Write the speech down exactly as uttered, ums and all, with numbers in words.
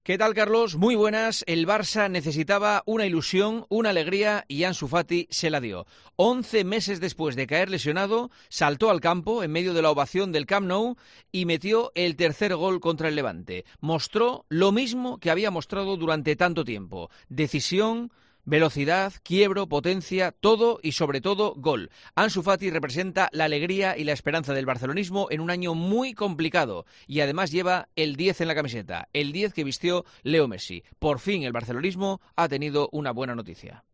¿Qué tal, Carlos? Muy buenas. El Barça necesitaba una ilusión, una alegría y Ansu Fati se la dio. Once meses después de caer lesionado, saltó al campo en medio de la ovación del Camp Nou y metió el tercer gol contra el Levante. Mostró lo mismo que había mostrado durante tanto tiempo: decisión, velocidad, quiebro, potencia, todo y sobre todo gol. Ansu Fati representa la alegría y la esperanza del barcelonismo en un año muy complicado y además lleva el diez en la camiseta, el diez que vistió Leo Messi. Por fin el barcelonismo ha tenido una buena noticia.